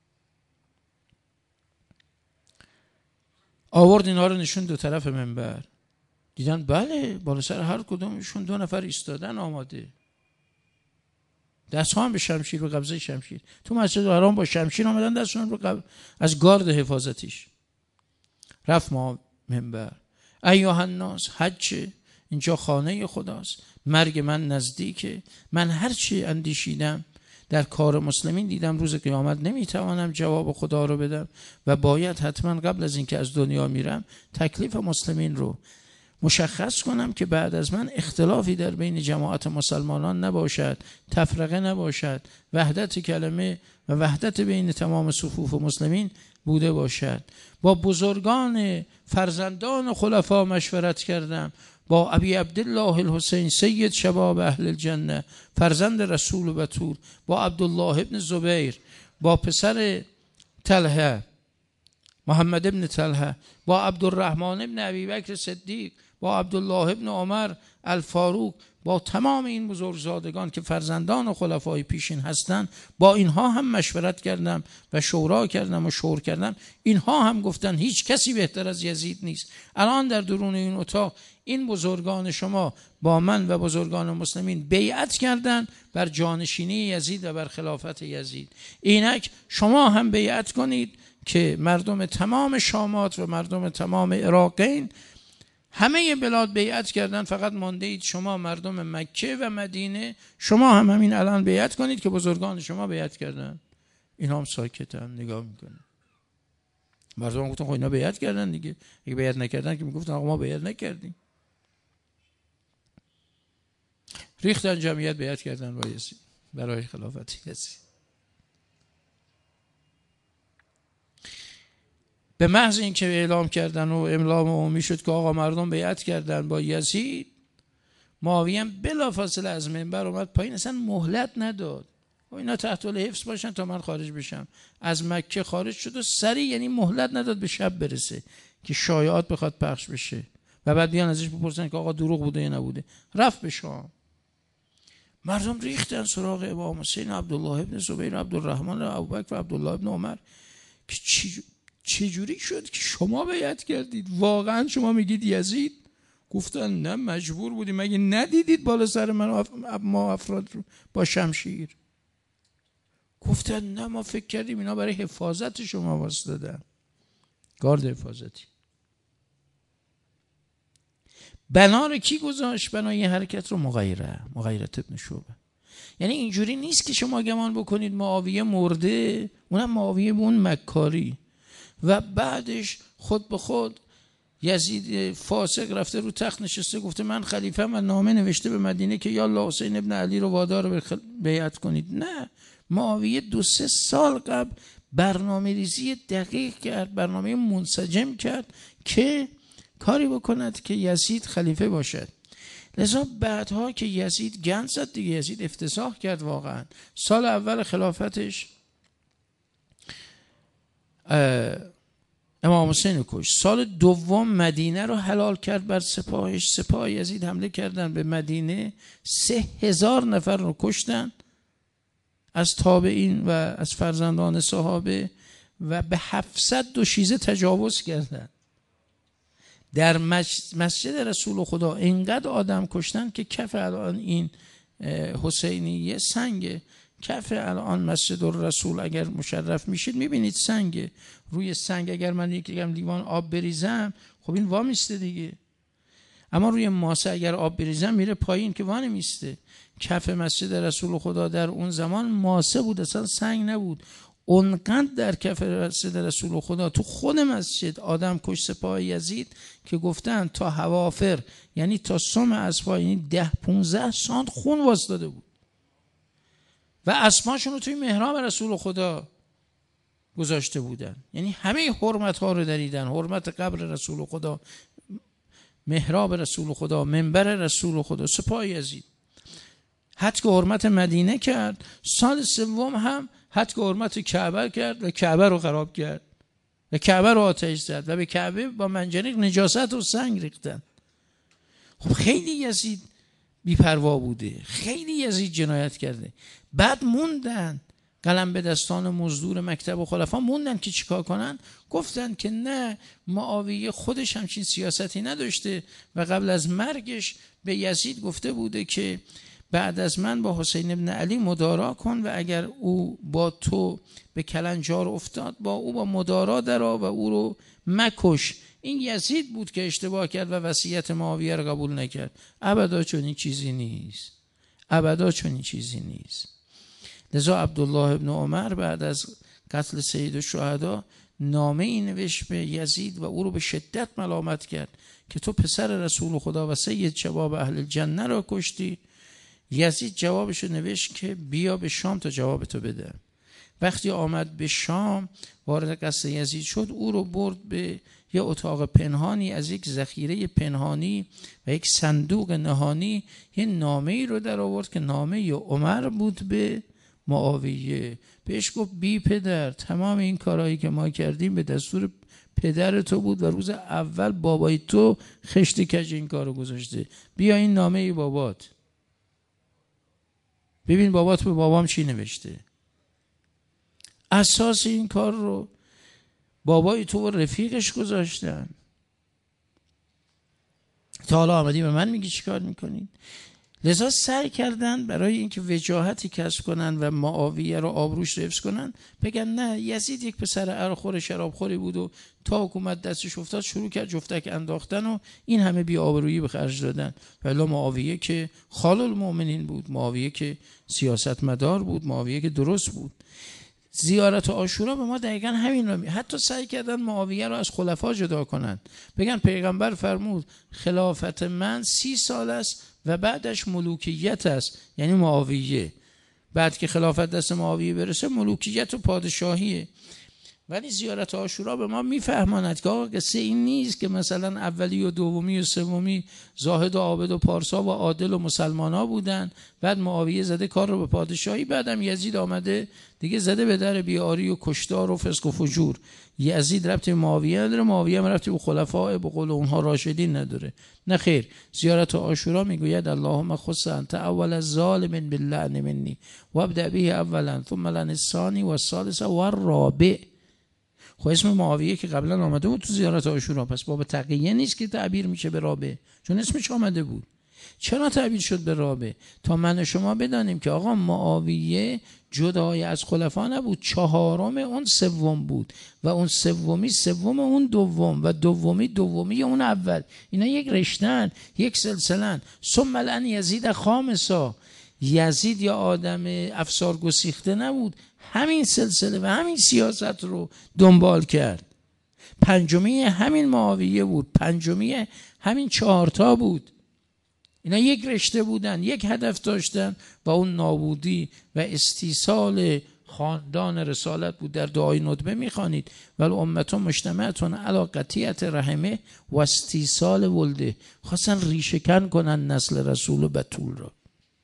آورد اینها رو نشون دو طرف منبر، دیدن بله بالا سر هر کدومشون دو نفر ایستادن آماده، دستها هم به شمشیر و قبضه شمشیر. تو مسجد الحرام با شمشیر آمدن دستشون رو قبض از گارد حفاظتیش. رفت ما منبر، ایها الناس، حج اینجا خانه خداست، مرگ من نزدیکه، من هرچی اندیشیدم در کار مسلمین دیدم روز قیامت نمیتوانم جواب خدا رو بدم و باید حتما قبل از اینکه از دنیا میرم تکلیف مسلمین رو مشخص کنم که بعد از من اختلافی در بین جماعت مسلمانان نباشد، تفرقه نباشد، وحدت کلمه و وحدت بین تمام صفوف مسلمین بوده باشد. با بزرگان فرزندان خلفا مشورت کردم، با ابی عبدالله الحسین سید شباب اهل الجنه، فرزند رسول و بتول، با عبدالله ابن زبیر، با پسر طلحه محمد ابن طلحه، با عبدالرحمن ابن ابی بکر صدیق، با عبدالله ابن عمر الفاروق، با تمام این بزرگزادگان که فرزندان خلفای پیشین هستند، با اینها هم مشورت کردم و شورا کردم و شور کردم. اینها هم گفتن هیچ کسی بهتر از یزید نیست. الان در درون این اتاق این بزرگان شما با من و بزرگان مسلمین بیعت کردند بر جانشینی یزید و بر خلافت یزید. اینک شما هم بیعت کنید که مردم تمام شامات و مردم تمام عراقین همه بلاد بیعت کردن، فقط مانده اید شما مردم مکه و مدینه، شما هم همین الان بیعت کنید که بزرگان شما بیعت کردن. اینا هم ساکتن نگاه میکنن. مردم هم گفتن خب اینا بیعت کردن دیگه، اگه بیعت نکردن که میگفتن آقا ما بیعت نکردیم. ریختن جمعیت بیعت کردن با یزید. برای خلافت یزید. به محض اینکه اعلام کردن و امضا عمومی شد که آقا مردم بیعت کردن با یزید، معاویه بلافاصله از منبر اومد پایین، اصلا مهلت نداد و اینا تحت الحفظ باشن تا من خارج بشم. از مکه خارج شد و سریع، یعنی مهلت نداد به شب برسه که شایعات بخواد پخش بشه و بعد بیان ازش بپرسن که آقا دروغ بوده یا نبوده. رفت به شام. مردم ریختن سراغ امام حسین، عبدالله ابن زبیر، عبدالرحمن ابوبکر و عبدالله ابن عمر که چی چجوری شد که شما بیعت کردید؟ واقعا شما میگید یزید؟ گفتن نه مجبور بودیم، مگه ندیدید بالا سر من ما افراد رو با شمشیر؟ گفتن نه ما فکر کردیم اینا برای حفاظت شما واسطادن، گارد حفاظتی. بنا رو کی گذاشت؟ بنای حرکت رو مغیره، مغیرت ابن شعبه. یعنی اینجوری نیست که شما گمان بکنید معاویه مرده، اونم معاویه به اون مکاری و بعدش خود به خود یزید فاسق رفته رو تخت نشسته گفته من خلیفه و نامه نوشته به مدینه که یا الله حسین ابن علی رو وادار به بیعت کنید. نه، معاویه دو سه سال قبل برنامه ریزی دقیق کرد، برنامه منسجم کرد که کاری بکند که یزید خلیفه باشد. لذا بعدها که یزید گند زد دیگه، یزید افتضاح کرد واقعا. سال اول خلافتش امام حسین کش، سال دوم مدینه رو حلال کرد بر سپاهش. سپاه یزید حمله کردن به مدینه، سه هزار نفر رو کشتن از تابعین و از فرزندان صحابه و به هفتصد دوشیزه تجاوز کردن. در مسجد رسول خدا اینقدر آدم کشتن که کف الان این حسینیه سنگه، کف الان مسجد الرسول اگر مشرف میشید میبینید سنگه. روی سنگ اگر من یک لیوان آب بریزم خب این وا میسته دیگه، اما روی ماسه اگر آب بریزم میره پایین که وا نمیسته. کف مسجد رسول خدا در اون زمان ماسه بود، اصلا سنگ نبود. اونقدر در کف مسجد رسول خدا تو خود مسجد آدم کش سپاه یزید که گفتن تا حوافر، یعنی تا سم اسبا، یعنی ده پونزده سانت خون واسطاده بود و اسماشون رو توی محراب رسول خدا گذاشته بودن. یعنی همه حرمت ها رو دریدن، حرمت قبر رسول خدا، محراب رسول خدا، منبر رسول خدا. سپاه یزید حد که حرمت مدینه کرد، سال سوم هم حد که حرمت کعبه کرد و کعبه رو خراب کرد و کعبه رو آتش زد و به کعبه با منجنیق نجاست و سنگ ریختن. خب خیلی یزید بی‌پروا بوده، خیلی یزید جنایت کرده. بعد موندن قلم به دستان مزدور مکتب و خلفا، موندن که چیکار کنن. گفتن که نه، معاویه خودش همچین سیاستی نداشته و قبل از مرگش به یزید گفته بوده که بعد از من با حسین ابن علی مدارا کن و اگر او با تو به کلنجار افتاد با او با مدارا درآ و او رو مکش. این یزید بود که اشتباه کرد و وصیت معاویه رو قبول نکرد. ابدا چنین چیزی نیست، ابدا چنین چیزی نیست. لذا عبدالله ابن عمر بعد از قتل سید الشهدا نامه ای نوشت به یزید و او رو به شدت ملامت کرد که تو پسر رسول خدا و سید شباب اهل الجنه رو کشتی. یزید جوابش رو نوشت که بیا به شام تا جواب تو بده. وقتی آمد به شام وارد قصر یزید شد، او رو برد به یه اتاق پنهانی، از یک ذخیره پنهانی و یک صندوق نهانی یه نامه ای رو در آورد که نامه عمر بود به معاویه. بهش گفت بی پدر، تمام این کارهایی که ما کردیم به دستور پدر تو بود و روز اول بابای تو خشت کج این کارو گذاشته. بیا این نامه ای بابات، ببین بابات به بابام چی نوشته. اساس این کار رو بابای تو و رفیقش گذاشتن. تا حالا آمدی به من میگی چی کار میکنین؟ لذا سعی کردن برای اینکه وجاهتی کسب کنن و معاویه رو آبروش رو حفظ کنن بگن نه، یزید یک پسر عرخور شرابخوری بود و تا حکومت دستش افتاد شروع کرد جفتک انداختن و این همه بی آبرویی به خرج دادن. ولی معاویه که خال المؤمنین بود، معاویه که سیاستمدار بود، معاویه که درست بود. زیارت عاشورا به ما دقیقا همین رو می... حتی سعی کردن معاویه رو از خلفا جدا کنن، بگن پیغمبر فرمود خلافت من سی سال است و بعدش ملوکیت است، یعنی معاویه. بعد که خلافت دست معاویه برسه ملوکیت و پادشاهیه. ولی زیارت عاشورا به ما میفهماند که آقا قصه این نیست که مثلا اولی و دومی و سومی زاهد و عابد و پارسا و عادل و مسلمان ها بودن، بعد معاویه زده کار رو به پادشاهی، بعدم یزید آمده دیگه زده به در بیاری و کشتار و فسق و فجور. یزید ربطی به معاویه نداره، معاویه هم ربطی به خلفاء به قول اونها راشدین نداره. نه خیر، زیارت عاشورا میگوید اللهم خص انت اول الظالم باللعن منی و ابدأ به اولا ثم لعن الثانی و الثالث و الرابع. خب اسم معاویه که قبلا آمده بود تو زیارت عاشورا، پس باب تقیه نیست که تعبیر میشه به رابع، چون اسمش آمده بود. چرا تعبیر شد به رابع؟ تا من و شما بدانیم که آقا معاویه جدای از خلفا نبود، چهارم اون سوم بود و اون سومی سوم اون دوم و دومی دومی اون اول. اینا یک رشتن، یک سلسلن. ثم لعن یزید خامسا، یزید یا آدم افسار گسیخته نبود، همین سلسله و همین سیاست رو دنبال کرد. پنجمی همین معاویه بود، پنجمی همین چهارتا بود. اینا یک رشته بودن، یک هدف داشتن و اون نابودی و استیصال خاندان رسالت بود. در دعای ندبه میخوانید ولی امتون مجتمعتون علی قطیعت رحمه و استیصال ولده. خواستن ریشه کن کنن نسل رسول بتول را،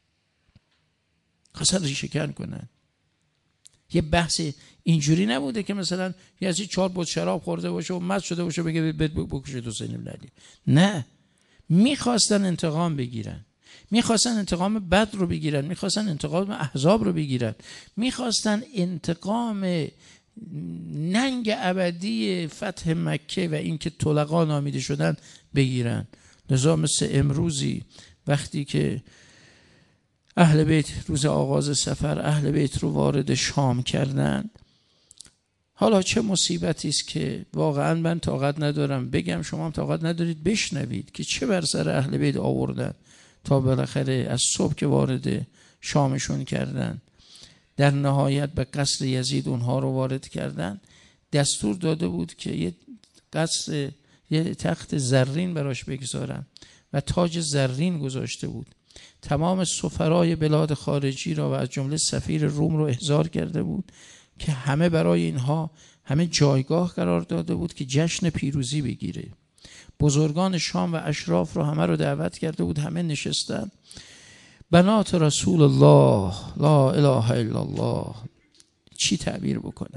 خواستن ریشه کن کنن. یه بحث اینجوری نبوده که مثلا یزید چهار بوت شراب خورده باشه و مست شده باشه بگه بکشید حسین بن علی. نه، میخواستن انتقام بگیرن، میخواستن انتقام بدر رو بگیرن، میخواستن انتقام احزاب رو بگیرن، میخواستن انتقام ننگ ابدی فتح مکه و اینکه طلقا نامیده شدن بگیرن. لذا مثل امروزی وقتی که اهل بیت روز آغاز سفر اهل بیت رو وارد شام کردن، حالا چه مصیبتی است که واقعا من طاقت ندارم بگم، شما هم طاقت ندارید بشنوید که چه بر سر اهل بیت آوردن تا بالاخره از صبح که وارد شامشون کردن در نهایت به قصر یزید اونها رو وارد کردن. دستور داده بود که یه قصر یه تخت زرین براش بگذارن و تاج زرین گذاشته بود. تمام سفرای بلاد خارجی را و از جمله سفیر روم رو احضار کرده بود که همه برای اینها همه جایگاه قرار داده بود که جشن پیروزی بگیره. بزرگان شام و اشراف رو همه رو دعوت کرده بود، همه نشستن. بنات رسول الله لا اله الا الله، چی تعبیر بکنن؟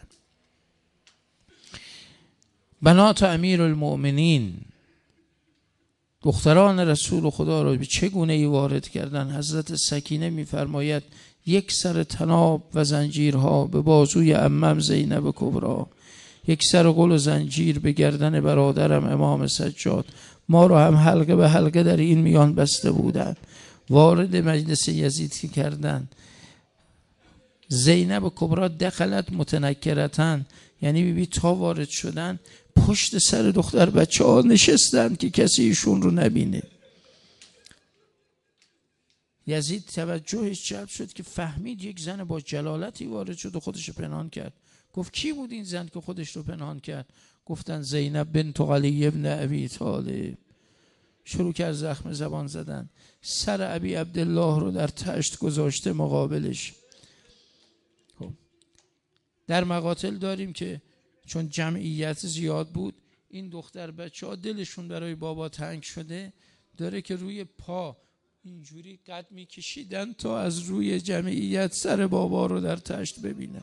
بنات امیر المؤمنین، دختران رسول خدا را به چگونه ای وارد کردن. حضرت سکینه میفرماید یک سر طناب و زنجیرها به بازوی عمم زینب کبرا، یک سر قل و زنجیر به گردن برادرم امام سجاد، ما رو هم حلقه به حلقه در این میان بسته بودن. وارد مجلس یزید کردن. زینب کبرا دخلت متنکرتن، یعنی بی بی تا وارد شدن پشت سر دختر بچه ها نشستن که کسی ایشون رو نبینه. یزید توجهش جلب شد که فهمید یک زن با جلالتی وارد شد و خودش رو پنهان کرد. گفت کی بود این زن که خودش رو پنهان کرد؟ گفتن زینب بنت علی ابن ابی طالب. شروع کرد زخم زبان زدن. سر ابی عبدالله رو در تشت گذاشته مقابلش. خب در مقاتل داریم که چون جمعیت زیاد بود این دختر بچه ها دلشون برای بابا تنگ شده، داره که روی پا اینجوری قد می کشیدن تا از روی جمعیت سر بابا رو در تشت ببینه.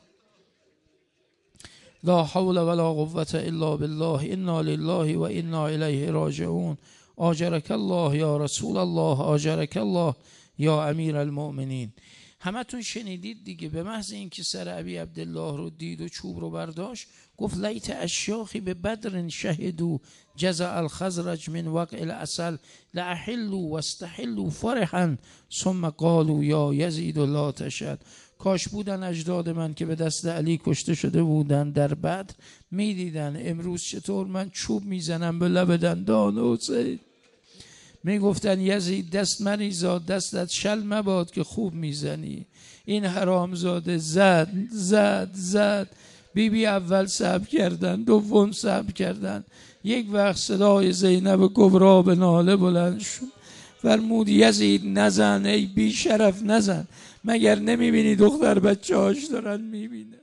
لا حول ولا قوة الا بالله انا لله و انا الیه راجعون. آجرک الله یا رسول الله، آجرک الله یا امیر المؤمنین. همتون شنیدید دیگه، به محض اینکه سر ابی عبدالله رو دید و چوب رو برداشت گفت لیت اشیاخی به بدر شهدو جزع الخزرج من وقع العسل لاحلوا واستحلوا فرحا ثم قالوا یا یزید لا تشهد. کاش بودن اجداد من که به دست علی کشته شده بودن در بدر، میدیدن امروز چطور من چوب میزنم به لب دندان حسین. میگفتن یزید دست مریزا، دستت شل مباد که خوب میزنی. این حرامزاده زد زد زد. بی بی اول صبر کردن، دوم صبر کردن. یک وقت صدای زینب کبرا به ناله بلند شد. فرمود یزید نزن ای بی شرف نزن، مگر نمیبینی دختر بچه هاش دارن میبینه.